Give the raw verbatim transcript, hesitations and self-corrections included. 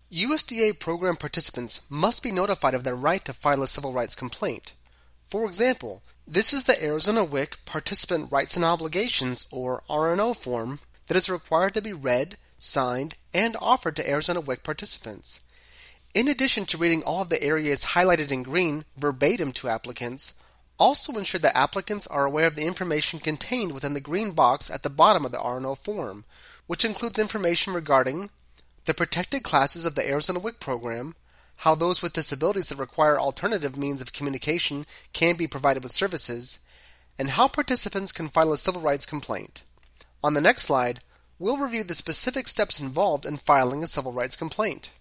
U S D A program participants must be notified of their right to file a civil rights complaint. For example, this is the Arizona W I C Participant Rights and Obligations, or R N O form, that is required to be read, signed, and offered to Arizona W I C participants. In addition to reading all of the areas highlighted in green verbatim to applicants, also ensure that applicants are aware of the information contained within the green box at the bottom of the R N O form, which includes information regarding the protected classes of the Arizona W I C program, how those with disabilities that require alternative means of communication can be provided with services, and how participants can file a civil rights complaint. On the next slide, we'll review the specific steps involved in filing a civil rights complaint.